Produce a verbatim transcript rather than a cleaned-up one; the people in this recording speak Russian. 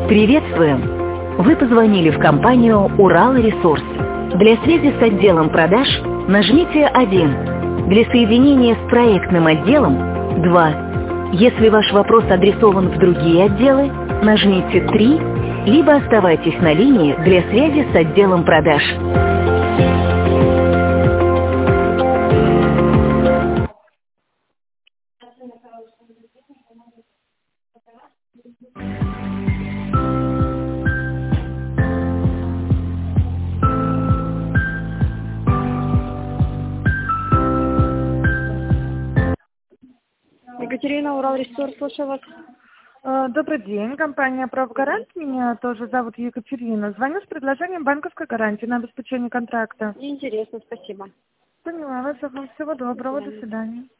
Приветствуем! Вы позвонили в компанию «Урал Ресурс». Для связи с отделом продаж нажмите один. Для соединения с проектным отделом – два. Если ваш вопрос адресован в другие отделы, нажмите три, либо оставайтесь на линии для связи с отделом продаж. Екатерина, Урал Ресурс, слушаю вас. Добрый день, компания «Правгарант». Меня тоже зовут Екатерина. Звоню с предложением банковской гарантии на обеспечение контракта. Интересно, спасибо. Поняла вас. Всего доброго, до свидания.